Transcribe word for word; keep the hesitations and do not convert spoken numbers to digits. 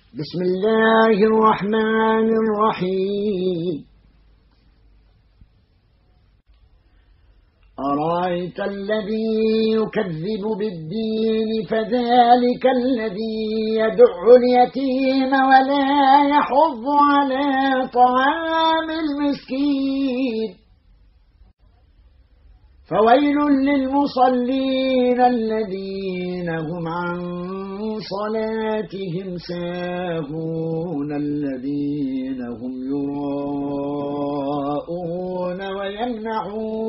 بسم الله الرحمن الرحيم. أرأيت الذي يكذب بالدين فذلك الذي يدع اليتيم ولا يحض على طعام المسكين فويل للمصلين الذين هم عن صلاتهم ساهون الذين هم يراءون ويمنعون